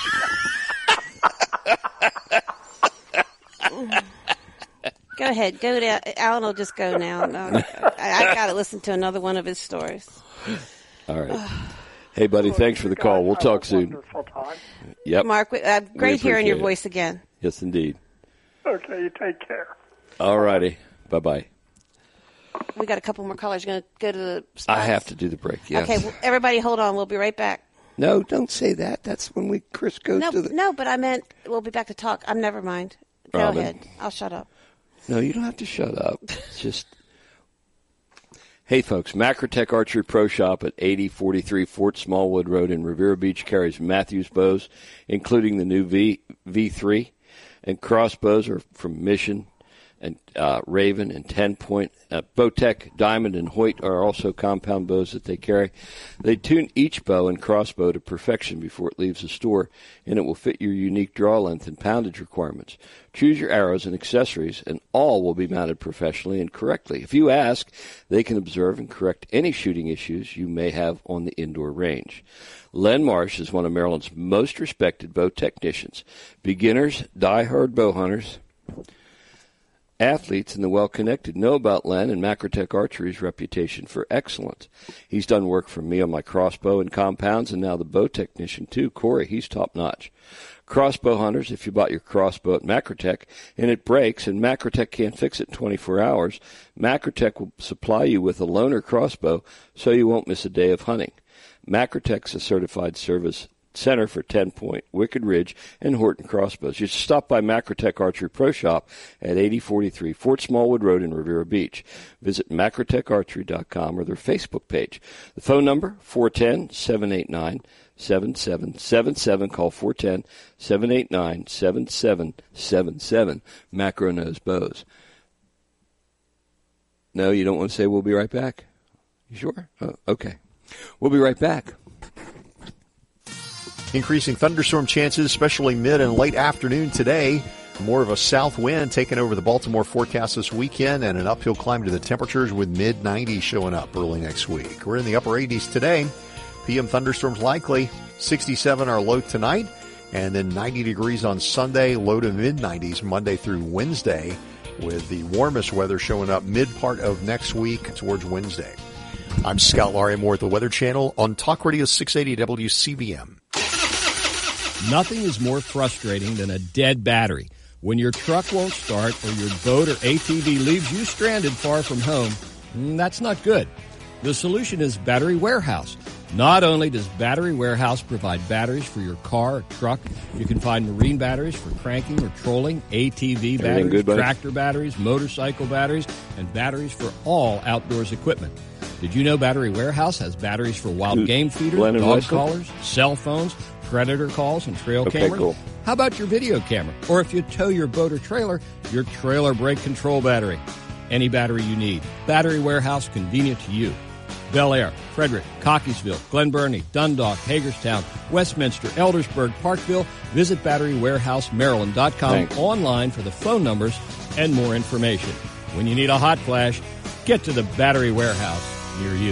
Go ahead. Go down. Alan will just go now. No, I got to listen to another one of his stories. All right. Hey, buddy, thanks for the call. We'll talk soon. Wonderful time. Yep. Mark, great hearing your voice again. Yes, indeed. Okay, you take care. All righty. Bye-bye. We got a couple more callers. You're going to go to the spots? I have to do the break, yes. Okay, well, everybody hold on. We'll be right back. No, don't say that. That's when Chris goes to the... No, but I meant we'll be back to talk. Never mind. Go ahead. I'll shut up. No, you don't have to shut up. It's just... Hey, folks, Macrotech Archery Pro Shop at 8043 Fort Smallwood Road in Riviera Beach carries Matthews bows, including the new V3, and crossbows are from Mission and Raven and 10-point. Bowtech, Diamond, and Hoyt are also compound bows that they carry. They tune each bow and crossbow to perfection before it leaves the store, and it will fit your unique draw length and poundage requirements. Choose your arrows and accessories, and all will be mounted professionally and correctly. If you ask, they can observe and correct any shooting issues you may have on the indoor range. Len Marsh is one of Maryland's most respected bow technicians. Beginners, die-hard bow hunters, athletes, and the well-connected know about Len and Macrotech Archery's reputation for excellence. He's done work for me on my crossbow and compounds, and now the bow technician, too. Corey, he's top-notch. Crossbow hunters, if you bought your crossbow at Macrotech and it breaks and Macrotech can't fix it in 24 hours, Macrotech will supply you with a loaner crossbow so you won't miss a day of hunting. Macrotech's a certified service center for 10-point, Wicked Ridge, and Horton crossbows. You should stop by Macrotech Archery Pro Shop at 8043 Fort Smallwood Road in Riviera Beach. Visit macrotecharchery.com or their Facebook page. The phone number, 410-789-7777. Call 410-789-7777. Macro knows bows. No, you don't want to say we'll be right back? You sure? Oh, okay. We'll be right back. Increasing thunderstorm chances, especially mid and late afternoon today. More of a south wind taking over the Baltimore forecast this weekend, and an uphill climb to the temperatures with mid-90s showing up early next week. We're in the upper 80s today. PM thunderstorms likely. 67 our low tonight, and then 90 degrees on Sunday, low to mid-90s Monday through Wednesday, with the warmest weather showing up mid-part of next week towards Wednesday. I'm Scott Larimore at the Weather Channel on Talk Radio 680 WCBM. Nothing is more frustrating than a dead battery. When your truck won't start or your boat or ATV leaves you stranded far from home, that's not good. The solution is Battery Warehouse. Not only does Battery Warehouse provide batteries for your car or truck, you can find marine batteries for cranking or trolling, ATV batteries, tractor batteries, motorcycle batteries, and batteries for all outdoors equipment. Did you know Battery Warehouse has batteries for wild game feeders, dog collars, cell phones, predator calls, and trail cameras? Cool. How about your video camera? Or if you tow your boat or trailer, your trailer brake control battery. Any battery you need. Battery Warehouse, convenient to you. Bel Air, Frederick, Cockeysville, Glen Burnie, Dundalk, Hagerstown, Westminster, Eldersburg, Parkville. Visit BatteryWarehouseMaryland.com online for the phone numbers and more information. When you need a hot flash, get to the Battery Warehouse near you.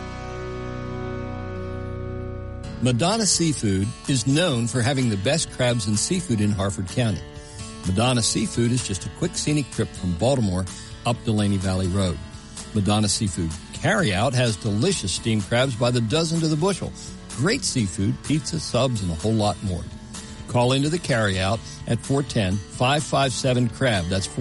Madonna Seafood is known for having the best crabs and seafood in Harford County. Madonna Seafood is just a quick scenic trip from Baltimore up Delaney Valley Road. Madonna Seafood Carryout has delicious steamed crabs by the dozen to the bushel, great seafood, pizza, subs, and a whole lot more. Call into the Carryout at 410-557-CRAB. That's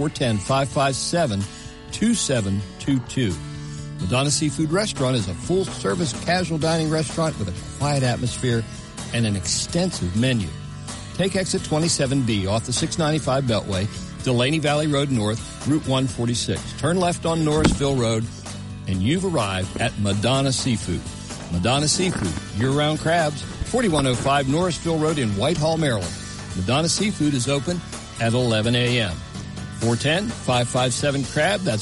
410-557-2722. Madonna Seafood Restaurant is a full-service casual dining restaurant with a quiet atmosphere and an extensive menu. take exit 27B off the 695 Beltway, Delaney Valley Road North, Route 146. Turn left on Norrisville Road, and you've arrived at Madonna Seafood. Madonna Seafood, year-round crabs, 4105 Norrisville Road in Whitehall, Maryland. Madonna Seafood is open at 11 a.m. 410-557-CRAB. That's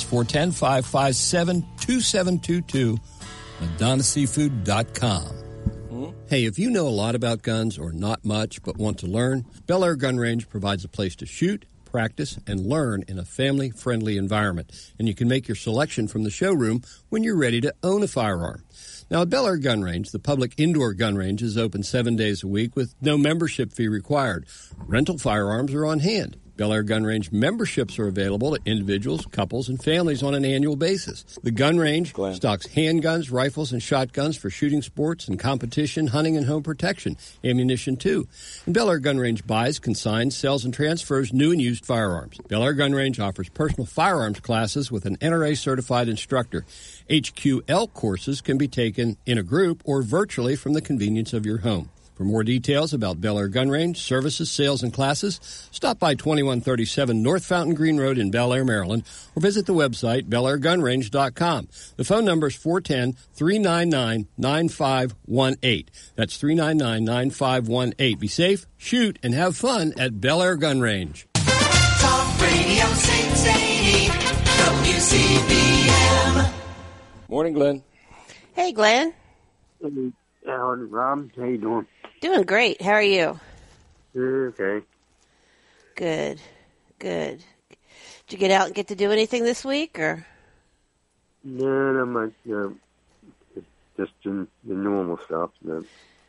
410-557-2722. MadonnaSeafood.com. Hey, if you know a lot about guns or not much but want to learn, Bel Air Gun Range provides a place to shoot, practice, and learn in a family-friendly environment. And you can make your selection from the showroom when you're ready to own a firearm. Now, at Bel Air Gun Range, the public indoor gun range is open 7 days a week with no membership fee required. Rental firearms are on hand. Bel Air Gun Range memberships are available to individuals, couples, and families on an annual basis. The gun range stocks handguns, rifles, and shotguns for shooting sports and competition, hunting, and home protection. Ammunition, too. And Bel Air Gun Range buys, consigns, sells, and transfers new and used firearms. Bel Air Gun Range offers personal firearms classes with an NRA-certified instructor. HQL courses can be taken in a group or virtually from the convenience of your home. For more details about Bel Air Gun Range, services, sales, and classes, stop by 2137 North Fountain Green Road in Bel Air, Maryland, or visit the website, BelAirGunRange.com. The phone number is 410-399-9518. That's 399-9518. Be safe, shoot, and have fun at Bel Air Gun Range. Talk Radio 680 WCBM. Morning, Glenn. Hey, Glenn. Hey, Alan, Rob, how you doing? Doing great. How are you? Okay. Good. Did you get out and get to do anything this week, or? No, not much. Just the normal stuff. No.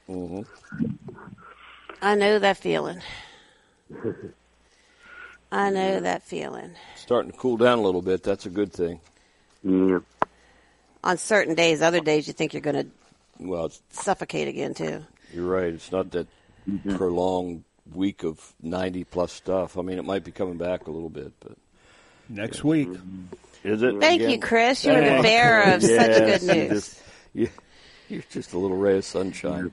I know that feeling. Starting to cool down a little bit. That's a good thing. Yeah. On certain days, other days you think you're going to it's suffocate again, too. You're right. It's not that prolonged week of 90-plus stuff. I mean, it might be coming back a little bit, but next week. Is it? Thank you, Chris. You're the bearer of such good news. You're just a little ray of sunshine.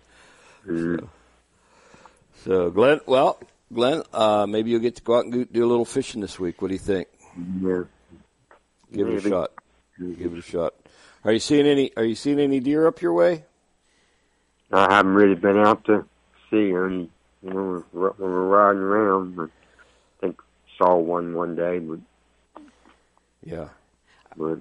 So Glenn, maybe you'll get to go out and do a little fishing this week. What do you think? Yeah. Give it a shot. Give it a shot. Are you seeing any deer up your way? I haven't really been out to see any. When we're riding around, I think saw one day, but yeah. But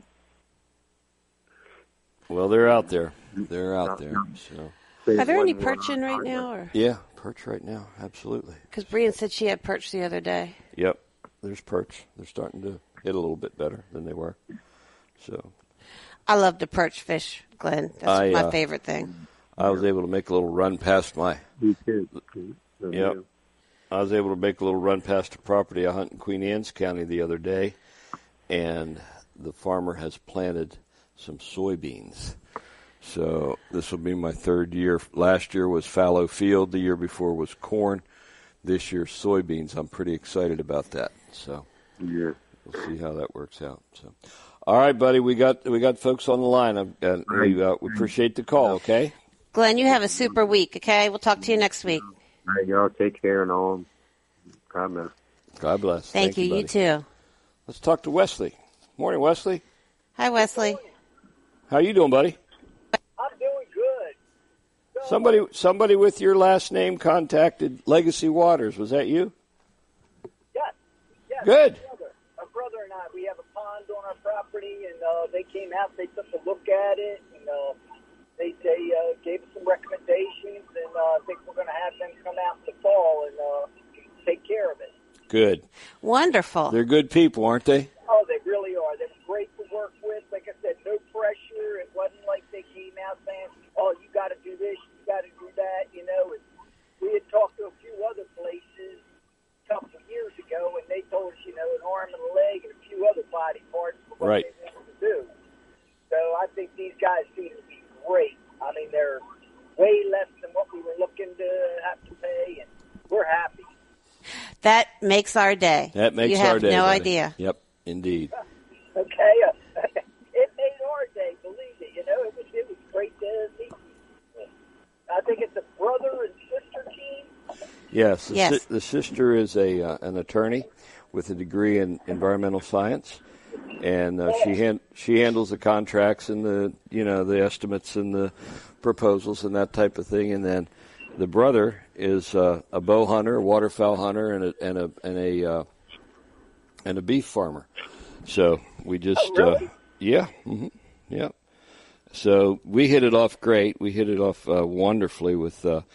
well, they're out there. So. Are there any perch in right now? Or? Yeah, perch right now, absolutely. Because Brian said she had perch the other day. Yep, there's perch. They're starting to hit a little bit better than they were. So. I love to perch fish, Glenn. That's my favorite thing. I was able to make a little run past my. Yep. I was able to make a little run past a property I hunt in Queen Anne's County the other day, and the farmer has planted some soybeans. So this will be my third year. Last year was fallow field. The year before was corn. This year's soybeans. I'm pretty excited about that. So we'll see how that works out. So. All right, buddy. We got folks on the line, and we appreciate the call. Okay, Glenn, you have a super week. Okay, we'll talk to you next week. All right, y'all take care and all. God bless. God bless. Thank you. You too. Let's talk to Wesley. Morning, Wesley. Hi, Wesley. How you doing, buddy? I'm doing good. Somebody with your last name contacted Legacy Waters. Was that you? Yes. Good. My brother and I, we have a pond on our property, and they came out, they took a look at it, and they gave us some recommendations, and I think we're going to have them come out in the fall and take care of it. Good. Wonderful. They're good people, aren't they? Oh, they really are. They're great to work with. Like I said, no pressure. It wasn't like they came out saying, oh, you got to do this, you got to do that. You know, we had talked to a few other places a couple of years ago, and they told us, you know, an arm and a leg and a few other body parts for what they wanted to do. So I think these guys seem to be great. I mean, they're way less than what we were looking to have to pay, and we're happy. That makes our day. That makes our day. You have no buddy. idea. Yep, indeed. Okay, it made our day. Believe me, you know, it was great to meet you. I think it's a brother and sister team. Yes. Yes. The sister is an attorney with a degree in environmental science, and she handles the contracts and the estimates and the proposals and that type of thing. And then the brother is a bow hunter, a waterfowl hunter, and a beef farmer. So we just yeah. So we hit it off great. We hit it off wonderfully with the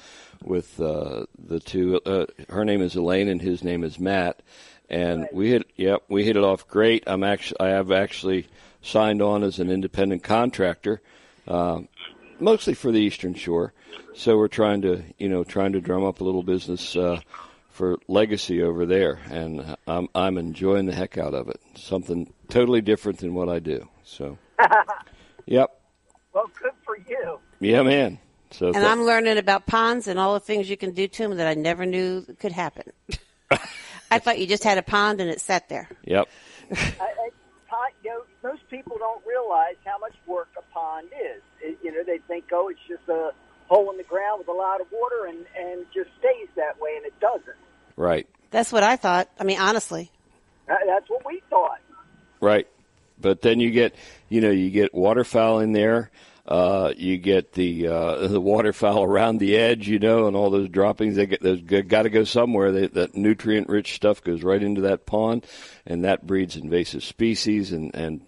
two. Her name is Elaine and his name is Matt, and we hit it off great. I have actually signed on as an independent contractor, mostly for the Eastern Shore. So we're trying to drum up a little business for Legacy over there, and I'm enjoying the heck out of it. Something totally different than what I do. So, yep. Well, good for you. Yeah, man. So and I'm learning about ponds and all the things you can do to them that I never knew could happen. I thought you just had a pond and it sat there. Yep. Most people don't realize how much work a pond is. They think, it's just a hole in the ground with a lot of water and it just stays that way, and it doesn't. Right. That's what I thought. I mean, honestly. That's what we thought. Right. But then you get waterfowl in there. You get the waterfowl around the edge, and all those droppings. Those got to go somewhere. That nutrient-rich stuff goes right into that pond, and that breeds invasive species and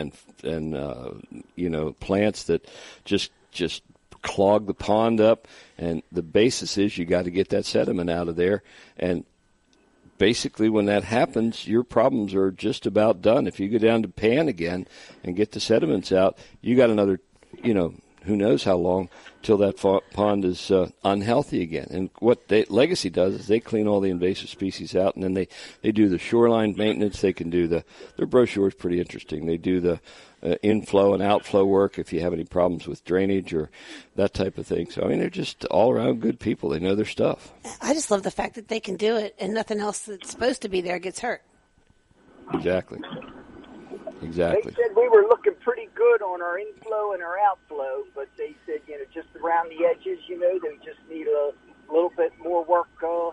plants that just clog the pond up. And the basis is you got to get that sediment out of there. And basically, when that happens, your problems are just about done. If you go down to pan again and get the sediments out, you got another, who knows how long till that pond is unhealthy again. And what Legacy does is they clean all the invasive species out, and then they do the shoreline maintenance. They can do their brochure is pretty interesting. They do the inflow and outflow work if you have any problems with drainage or that type of thing. So, they're just all-around good people. They know their stuff. I just love the fact that they can do it and nothing else that's supposed to be there gets hurt. Exactly. They said we were looking pretty good on our inflow and our outflow, but they said, just around the edges, they just need a little bit more work.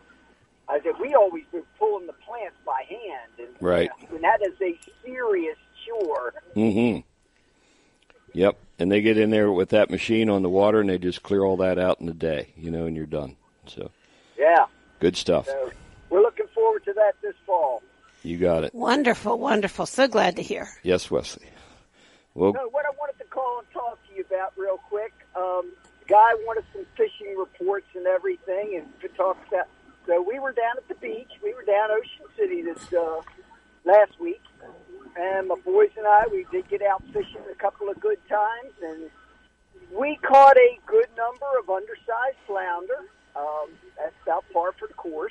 I said, we always been pulling the plants by hand. And, right. And that is a serious chore. Mm-hmm. Yep. And they get in there with that machine on the water, and they just clear all that out in a day, and you're done. So. Yeah. Good stuff. So we're looking forward to that this fall. You got it. Wonderful, wonderful. So glad to hear. Yes, Wesley. Well, so what I wanted to call and talk to you about real quick, Guy wanted some fishing reports and everything, and to talk about. So we were down at the beach. We were down Ocean City this last week, and my boys and I, we did get out fishing a couple of good times, and we caught a good number of undersized flounder. That's about par for the course,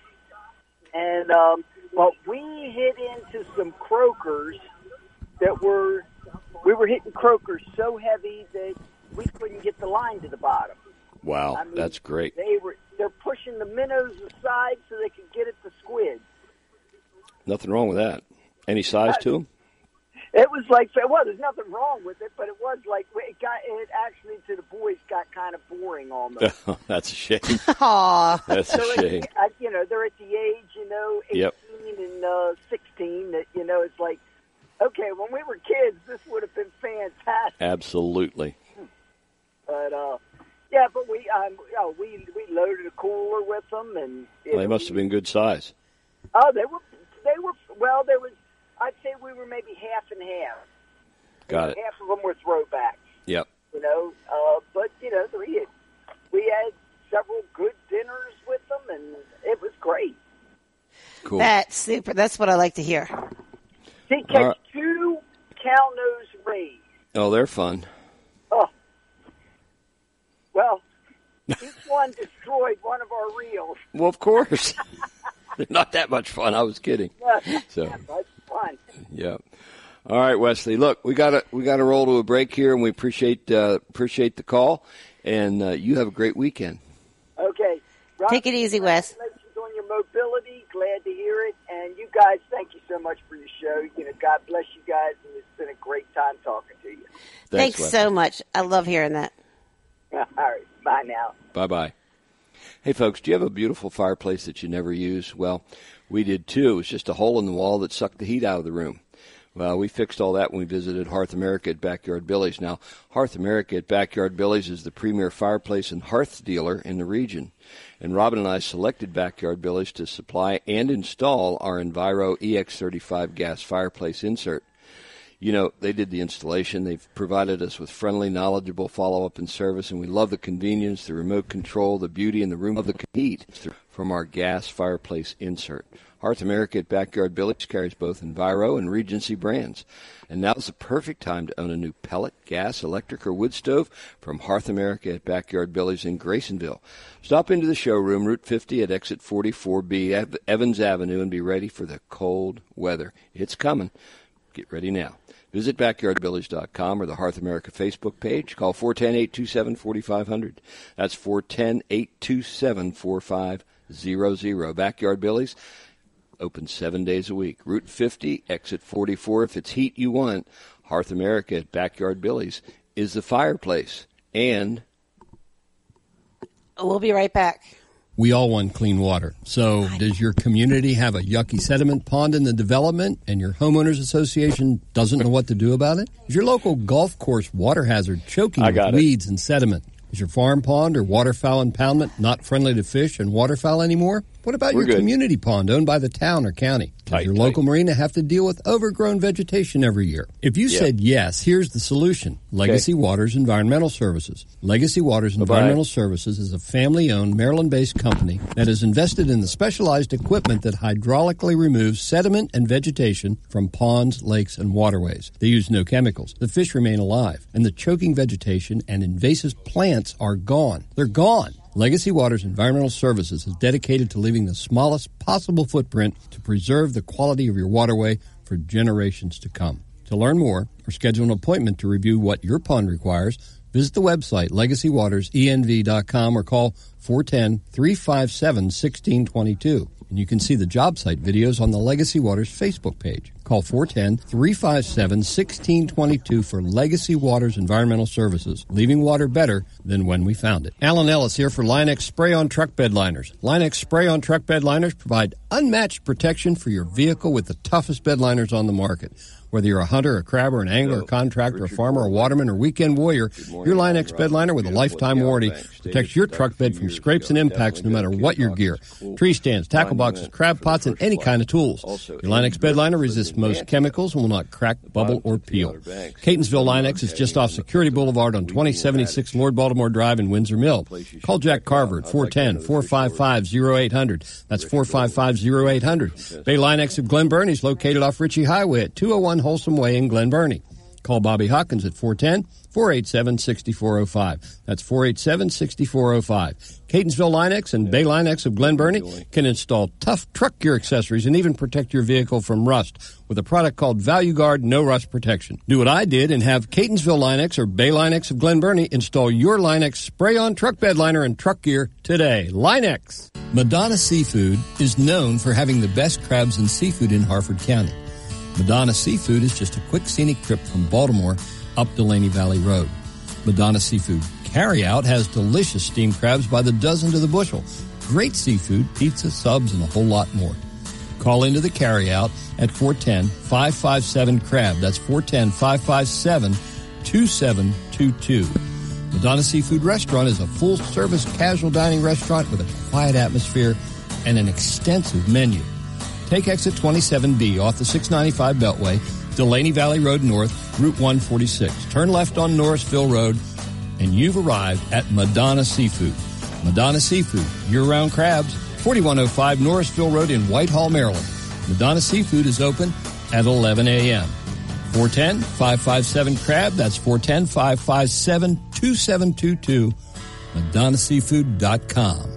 and but we hit into some croakers that we were hitting croakers so heavy that we couldn't get the line to the bottom. Wow, that's great. They're pushing the minnows aside so they can get at the squid. Nothing wrong with that. Any size to them? It was like, well, there's nothing wrong with it, but it was like, it actually, to the boys, got kind of boring almost. That's a shame. Aww. That's a shame. They're at the age, 18 yep. and 16, that, it's like, okay, when we were kids, this would have been fantastic. Absolutely. But, yeah, but we loaded a cooler with them, and they must have been good size. Oh, they were. Well, there was. I'd say we were maybe half and half. Got it. Half of them were throwbacks. Yep. But we had several good dinners with them, and it was great. Cool. That's super. That's what I like to hear. They catch 2 cow-nose rays. Oh, they're fun. Oh. Well, each one destroyed one of our reels. Well, of course. They're not that much fun. I was kidding. So. That's fun. Yeah. All right, Wesley. Look, we gotta roll to a break here, and we appreciate the call. And you have a great weekend. Okay. Rob, take it easy, Wes. Congratulations on your mobility. Glad to hear it. And you guys, thank you so much for your show. God bless you guys, and it's been a great time talking to you. Thanks so much. I love hearing that. All right. Bye now. Bye-bye. Hey, folks, do you have a beautiful fireplace that you never use? Well, we did too. It was just a hole in the wall that sucked the heat out of the room. Well, we fixed all that when we visited Hearth America at Backyard Billy's. Now, Hearth America at Backyard Billy's is the premier fireplace and hearth dealer in the region. And Robin and I selected Backyard Billy's to supply and install our Enviro EX35 gas fireplace insert. You know, they did the installation. They've provided us with friendly, knowledgeable follow-up and service, and we love the convenience, the remote control, the beauty, and the room of the heat from our gas fireplace insert. Hearth America at Backyard Billy's carries both Enviro and Regency brands. And now is the perfect time to own a new pellet, gas, electric, or wood stove from Hearth America at Backyard Billy's in Graysonville. Stop into the showroom, Route 50 at exit 44B, Evans Avenue, and be ready for the cold weather. It's coming. Get ready now. Visit BackyardBillys.com or the Hearth America Facebook page. Call 410-827-4500. That's 410-827-4500. Backyard Billy's, open 7 days a week. Route 50, exit 44. If it's heat you want, Hearth America at Backyard Billy's is the fireplace. And we'll be right back. We all want clean water. So does your community have a yucky sediment pond in the development and your homeowners association doesn't know what to do about it? Is your local golf course water hazard choking with weeds and sediment? Is your farm pond or waterfowl impoundment not friendly to fish and waterfowl anymore? What about your community pond owned by the town or county? Does your local marina have to deal with overgrown vegetation every year? If you said yes, here's the solution. Legacy Waters Environmental Services. Legacy Waters Environmental Services is a family-owned, Maryland-based company that has invested in the specialized equipment that hydraulically removes sediment and vegetation from ponds, lakes, and waterways. They use no chemicals. The fish remain alive, and the choking vegetation and invasive plants are gone. They're gone. Legacy Waters Environmental Services is dedicated to leaving the smallest possible footprint to preserve the quality of your waterway for generations to come. To learn more or schedule an appointment to review what your pond requires, visit the website legacywatersenv.com or call 410-357-1622. And you can see the job site videos on the Legacy Waters Facebook page. Call 410-357-1622 for Legacy Waters Environmental Services, leaving water better than when we found it. Alan Ellis here for Line-X Spray-On Truck Bed Liners. Line-X Spray-On Truck Bed Liners provide unmatched protection for your vehicle with the toughest bed liners on the market. Whether you're a hunter, a crabber, an angler, a contractor, a farmer, a waterman, or weekend warrior, your Line-X bed liner with a lifetime warranty protects your truck bed from scrapes and impacts no matter what your gear. Tree stands, tackle boxes, crab pots, and any kind of tools. Your Line-X bed liner resists most chemicals and will not crack, bubble, or peel. Catonsville Line-X is just off Security Boulevard on 2076 Lord Baltimore Drive in Windsor Mill. Call Jack Carver at 410-455-0800. That's 455-0800. Bay Line-X of Glen Burnie is located off Ritchie Highway at 201 Wholesome Way in Glen Burnie. Call Bobby Hawkins at 410-487-6405. That's 487-6405. Catonsville Line-X and Bay Line-X of Glen Burnie can install tough truck gear accessories and even protect your vehicle from rust with a product called Value Guard No Rust Protection. Do what I did and have Catonsville Line-X or Bay Line-X of Glen Burnie install your Line-X spray-on truck bed liner and truck gear today. Line-X. Madonna Seafood is known for having the best crabs and seafood in Harford County. Madonna Seafood is just a quick scenic trip from Baltimore up Delaney Valley Road. Madonna Seafood Carryout has delicious steamed crabs by the dozen to the bushel, great seafood, pizza, subs, and a whole lot more. Call into the Carryout at 410-557-CRAB. That's 410-557-2722. Madonna Seafood Restaurant is a full-service casual dining restaurant with a quiet atmosphere and an extensive menu. Take exit 27B off the 695 Beltway, Delaney Valley Road North, Route 146. Turn left on Norrisville Road, and you've arrived at Madonna Seafood. Madonna Seafood, year-round crabs, 4105 Norrisville Road in Whitehall, Maryland. Madonna Seafood is open at 11 a.m. 410-557-CRAB. That's 410-557-2722. MadonnaSeafood.com.